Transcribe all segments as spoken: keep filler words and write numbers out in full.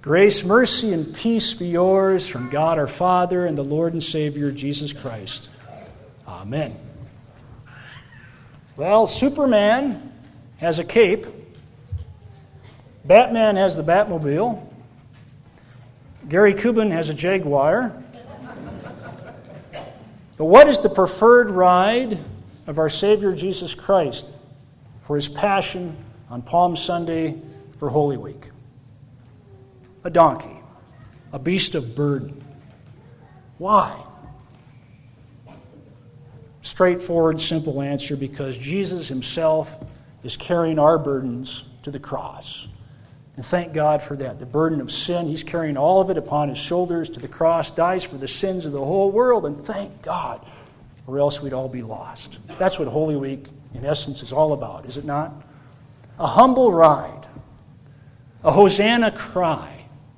Grace, mercy, and peace be yours from God our Father and the Lord and Savior Jesus Christ. Amen. Well, Superman has a cape. Batman has the Batmobile. Gary Kubin has a Jaguar. But what is the preferred ride of our Savior Jesus Christ for His Passion on Palm Sunday for Holy Week? A donkey, a beast of burden. Why? Straightforward, simple answer, because Jesus Himself is carrying our burdens to the cross. And thank God for that. The burden of sin, He's carrying all of it upon His shoulders to the cross, dies for the sins of the whole world, and thank God, or else we'd all be lost. That's what Holy Week, in essence, is all about, is it not? A humble ride, a Hosanna cry.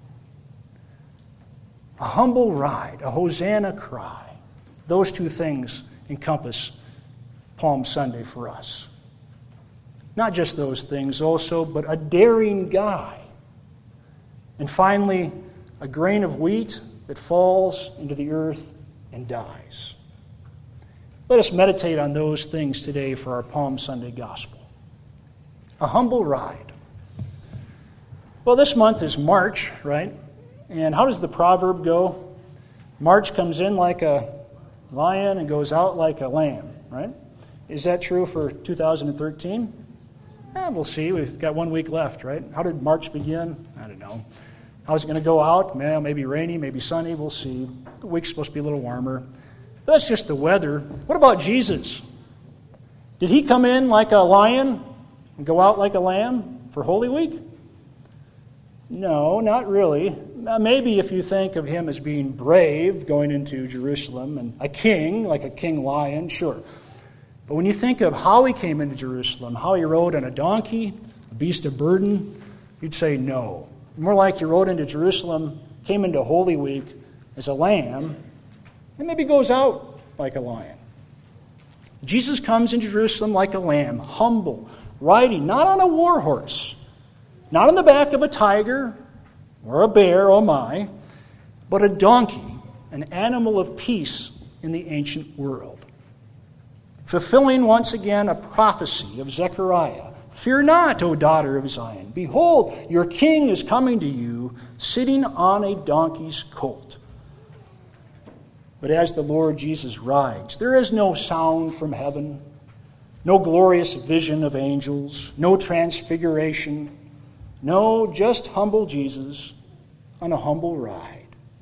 A humble ride, a Hosanna cry. Those two things encompass Palm Sunday for us. Not just those things also, but a daring guy. And finally, a grain of wheat that falls into the earth and dies. Let us meditate on those things today for our Palm Sunday gospel. A humble ride. Well, this month is March, right? And how does the proverb go? March comes in like a lion and goes out like a lamb, right? Is that true for two thousand thirteen? Eh, we'll see. We've got one week left, right? How did March begin? I don't know. How's it going to go out? Well, maybe rainy, maybe sunny. We'll see. The week's supposed to be a little warmer. But that's just the weather. What about Jesus? Did He come in like a lion and go out like a lamb for Holy Week? No, not really. Maybe if you think of Him as being brave, going into Jerusalem, and a king, like a king lion, sure. But when you think of how He came into Jerusalem, how He rode on a donkey, a beast of burden, you'd say no. More like He rode into Jerusalem, came into Holy Week as a lamb, and maybe goes out like a lion. Jesus comes into Jerusalem like a lamb, humble, riding not on a war horse, not on the back of a tiger or a bear, oh my, but a donkey, an animal of peace in the ancient world. Fulfilling once again a prophecy of Zechariah. Fear not, O daughter of Zion. Behold, your king is coming to you, sitting on a donkey's colt. But as the Lord Jesus rides, there is no sound from heaven, no glorious vision of angels, no transfiguration. No, just humble Jesus on a humble ride.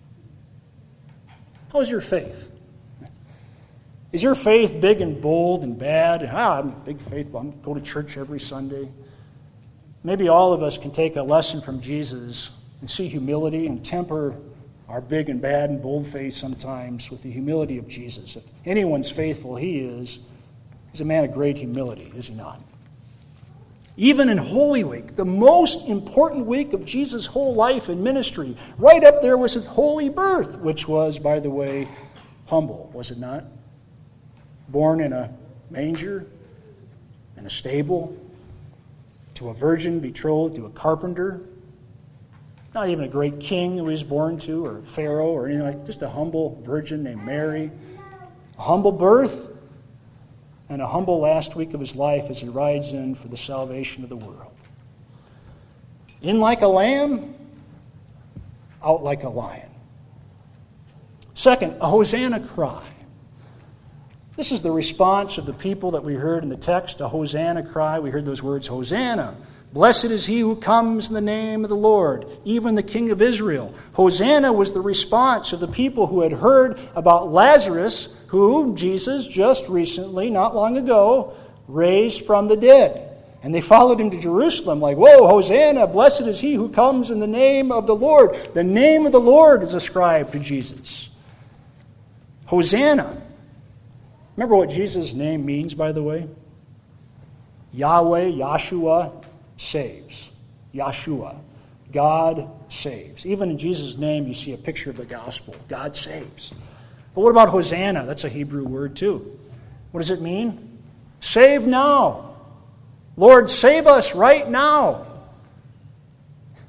How's your faith? Is your faith big and bold and bad? Ah, I'm a big faith, I go to church every Sunday. Maybe all of us can take a lesson from Jesus and see humility and temper our big and bad and bold faith sometimes with the humility of Jesus. If anyone's faithful, He is. He's a man of great humility, is He not? Even in Holy Week, the most important week of Jesus' whole life and ministry, right up there was His holy birth, which was, by the way, humble, was it not? Born in a manger, in a stable, to a virgin betrothed to a carpenter. Not even a great king who he was born to, or Pharaoh, or anything like that. Just a humble virgin named Mary. A humble birth, and a humble last week of His life as He rides in for the salvation of the world. In like a lamb, out like a lion. Second, a Hosanna cry. This is the response of the people that we heard in the text, a Hosanna cry. We heard those words, Hosanna. Blessed is He who comes in the name of the Lord, even the King of Israel. Hosanna was the response of the people who had heard about Lazarus, who Jesus just recently, not long ago, raised from the dead. And they followed Him to Jerusalem like, whoa, Hosanna, blessed is He who comes in the name of the Lord. The name of the Lord is ascribed to Jesus. Hosanna. Remember what Jesus' name means, by the way? Yahweh, Yahshua, saves. Yahshua. God saves. Even in Jesus' name, you see a picture of the gospel. God saves. But what about Hosanna? That's a Hebrew word too. What does it mean? Save now. Lord, save us right now.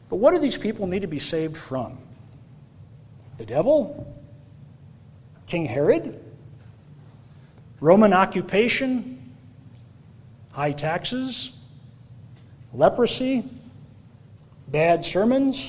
But what do these people need to be saved from? The devil? King Herod? Roman occupation? High taxes? Leprosy? Bad sermons?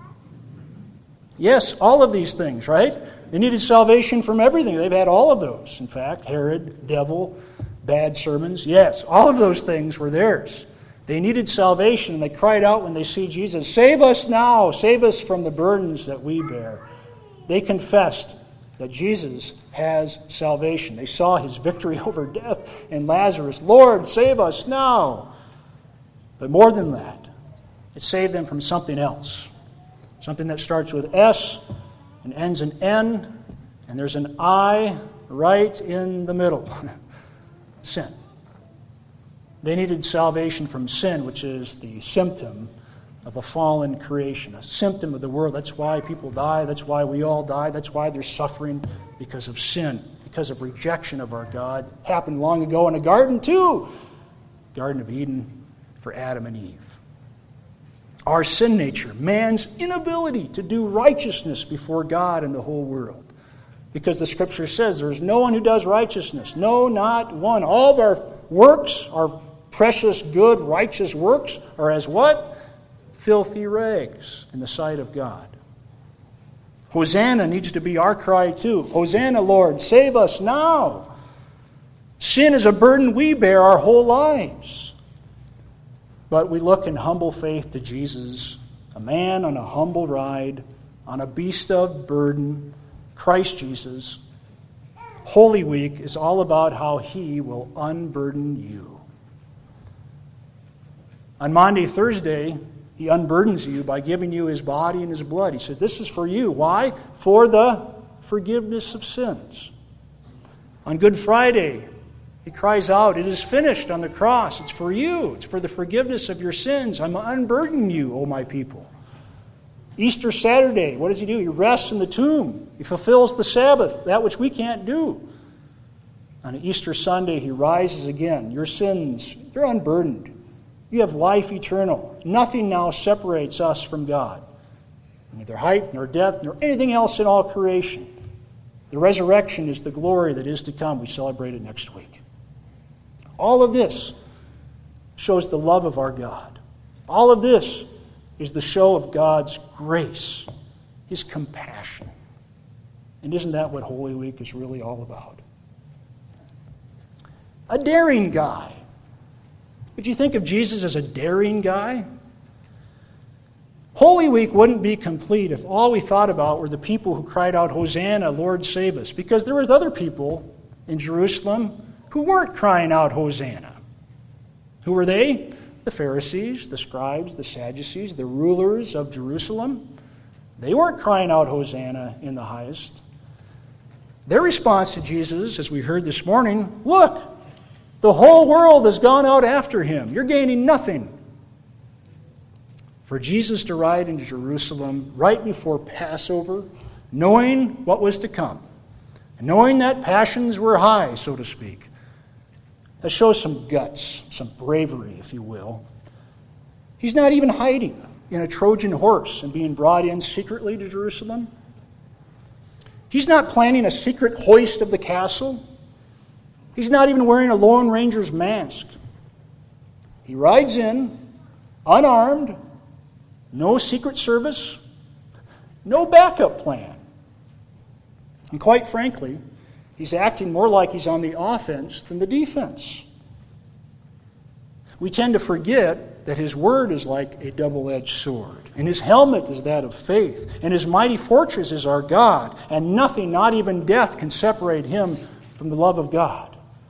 Yes, all of these things, right? They needed salvation from everything. They've had all of those. In fact, Herod, devil, bad sermons. Yes, all of those things were theirs. They needed salvation, and they cried out when they see Jesus, "Save us now! Save us from the burdens that we bear." They confessed that Jesus has salvation. They saw his victory over death and Lazarus. "Lord, save us now!" But more than that, it saved them from something else. Something that starts with S and ends in N, and there's an I right in the middle. Sin. They needed salvation from sin, which is the symptom of a fallen creation, a symptom of the world. That's why people die. That's why we all die. That's why there's suffering, because of sin, because of rejection of our God. It happened long ago in a garden too. Garden of Eden for Adam and Eve. Our sin nature, man's inability to do righteousness before God and the whole world. Because the Scripture says there is no one who does righteousness. No, not one. All of our works, our precious, good, righteous works, are as what? Filthy rags in the sight of God. Hosanna needs to be our cry too. Hosanna, Lord, save us now. Sin is a burden we bear our whole lives. But we look in humble faith to Jesus, a man on a humble ride, on a beast of burden, Christ Jesus. Holy Week is all about how he will unburden you. On Maundy Thursday, he unburdens you by giving you his body and his blood. He says, this is for you. Why? For the forgiveness of sins. On Good Friday, he cries out, it is finished on the cross. It's for you. It's for the forgiveness of your sins. I'm unburdening you, O my people. Easter Saturday, what does he do? He rests in the tomb. He fulfills the Sabbath, that which we can't do. On Easter Sunday, he rises again. Your sins, they're unburdened. You have life eternal. Nothing now separates us from God. Neither height, nor depth, nor anything else in all creation. The resurrection is the glory that is to come. We celebrate it next week. All of this shows the love of our God. All of this is the show of God's grace, his compassion. And isn't that what Holy Week is really all about? A daring guy. Would you think of Jesus as a daring guy? Holy Week wouldn't be complete if all we thought about were the people who cried out, Hosanna, Lord save us. Because there was other people in Jerusalem who weren't crying out, Hosanna. Who were they? The Pharisees, the scribes, the Sadducees, the rulers of Jerusalem. They weren't crying out, Hosanna in the highest. Their response to Jesus, as we heard this morning, look, the whole world has gone out after him. You're gaining nothing. For Jesus to ride into Jerusalem right before Passover, knowing what was to come, knowing that passions were high, so to speak, that shows some guts, some bravery, if you will. He's not even hiding in a Trojan horse and being brought in secretly to Jerusalem. He's not planning a secret hoist of the castle. He's not even wearing a Lone Ranger's mask. He rides in, unarmed, no secret service, no backup plan. And quite frankly, he's acting more like he's on the offense than the defense. We tend to forget that his word is like a double-edged sword, and his helmet is that of faith, and his mighty fortress is our God, and nothing, not even death, can separate him from the love of God.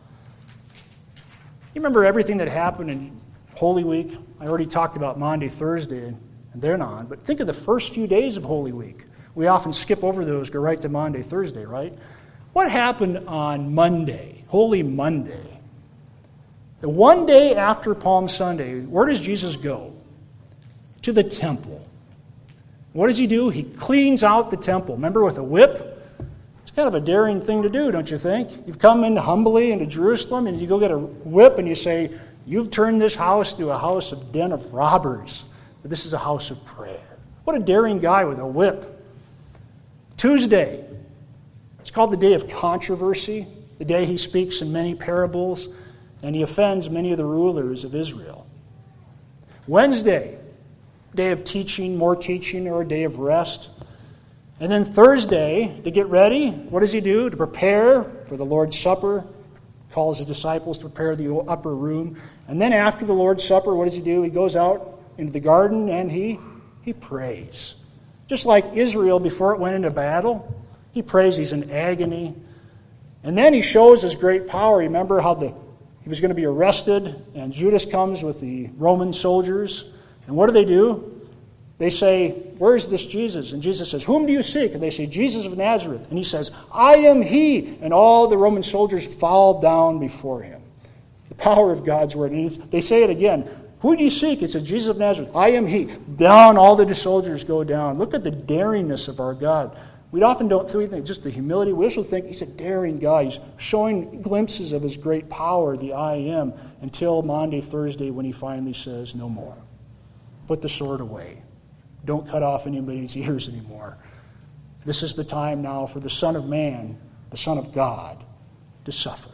You remember everything that happened in Holy Week? I already talked about Maundy Thursday and then on, but think of the first few days of Holy Week. We often skip over those, go right to Maundy Thursday, right? What happened on Monday, Holy Monday? The one day after Palm Sunday, where does Jesus go? To the temple. What does he do? He cleans out the temple. Remember, with a whip? It's kind of a daring thing to do, don't you think? You've come in humbly into Jerusalem, and you go get a whip, and you say, you've turned this house to a house of den of robbers. but this is a house of prayer. What a daring guy with a whip. Tuesday, it's called the day of controversy, the day he speaks in many parables, and he offends many of the rulers of Israel. Wednesday, day of teaching, more teaching, or a day of rest. And then Thursday, to get ready, what does he do? To prepare for the Lord's Supper. Calls his disciples to prepare the upper room. And then after the Lord's Supper, what does he do? He goes out into the garden and he, he prays. Just like Israel before it went into battle, he prays. He's in agony. And then he shows his great power. Remember how the he was going to be arrested, and Judas comes with the Roman soldiers. And what do they do? They say, "Where's this Jesus?" And Jesus says, "Whom do you seek?" And they say, "Jesus of Nazareth." And he says, "I am he." And all the Roman soldiers fall down before him. The power of God's word. And they say it again. "Who do you seek?" It says, "Jesus of Nazareth." "I am he." Down, all the soldiers go down. Look at the daringness of our God. We often don't think just the humility. We also think he's a daring guy. He's showing glimpses of his great power, the I am, until Maundy, Thursday, when he finally says, "No more. Put the sword away. Don't cut off anybody's ears anymore. This is the time now for the Son of Man, the Son of God, to suffer."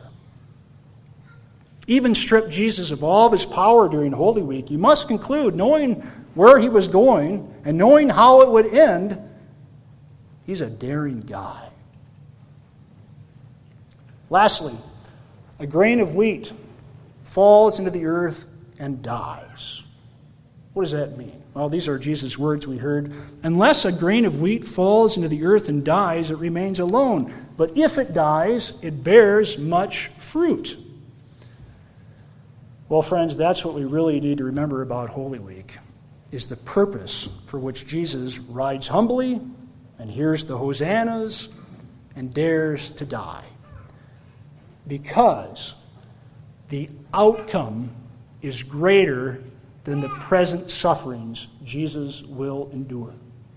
Even strip Jesus of all of his power during Holy Week, you must conclude, knowing where he was going and knowing how it would end, he's a daring guy. Lastly, a grain of wheat falls into the earth and dies. What does that mean? Well, these are Jesus' words we heard. "Unless a grain of wheat falls into the earth and dies, it remains alone. But if it dies, it bears much fruit." Well, friends, that's what we really need to remember about Holy Week, is the purpose for which Jesus rides humbly and hears the hosannas and dares to die. Because the outcome is greater than the present sufferings Jesus will endure.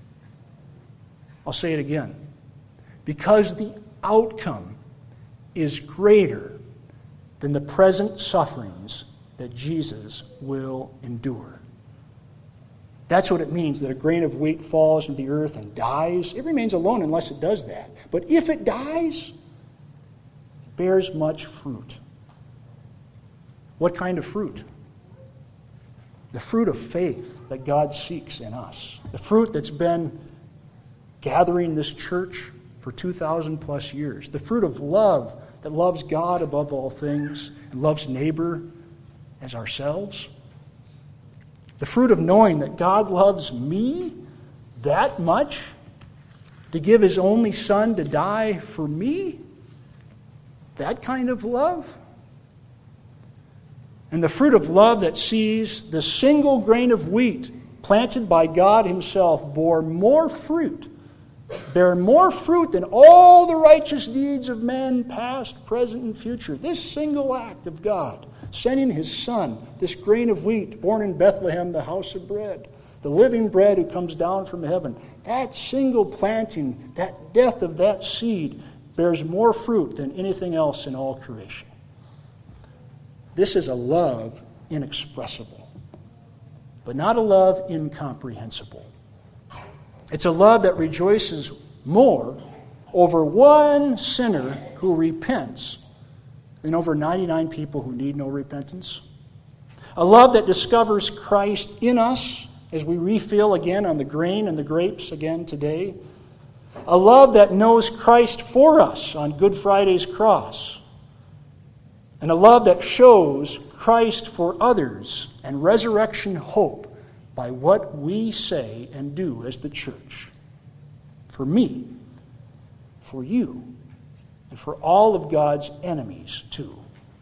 I'll say it again. Because the outcome is greater than the present sufferings that Jesus will endure. That's what it means, that a grain of wheat falls into the earth and dies. It remains alone unless it does that. But if it dies, it bears much fruit. What kind of fruit? The fruit of faith that God seeks in us. The fruit that's been gathering this church for two thousand plus years. The fruit of love that loves God above all things and loves neighbor as ourselves. The fruit of knowing that God loves me that much to give his only son to die for me. That kind of love. And the fruit of love that sees the single grain of wheat planted by God himself bore more fruit, bear more fruit than all the righteous deeds of men, past, present, and future. This single act of God, sending his son, this grain of wheat born in Bethlehem, the house of bread, the living bread who comes down from heaven, that single planting, that death of that seed bears more fruit than anything else in all creation. This is a love inexpressible, but not a love incomprehensible. It's a love that rejoices more over one sinner who repents than over ninety-nine people who need no repentance. A love that discovers Christ in us as we refill again on the grain and the grapes again today. A love that knows Christ for us on Good Friday's cross. And a love that shows Christ for others and resurrection hope by what we say and do as the church. For me, for you, and for all of God's enemies too.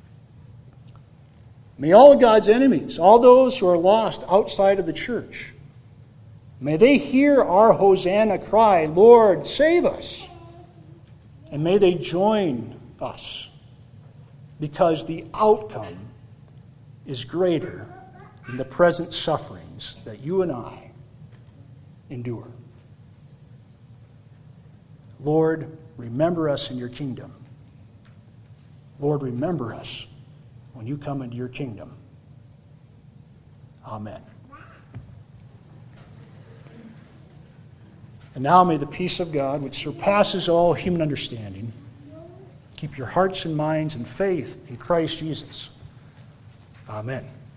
May all of God's enemies, all those who are lost outside of the church, may they hear our Hosanna cry, "Lord, save us." And may they join us, because the outcome is greater than the present sufferings that you and I endure. Lord, remember us in your kingdom. Lord, remember us when you come into your kingdom. Amen. And now may the peace of God, which surpasses all human understanding, keep your hearts and minds in faith in Christ Jesus. Amen.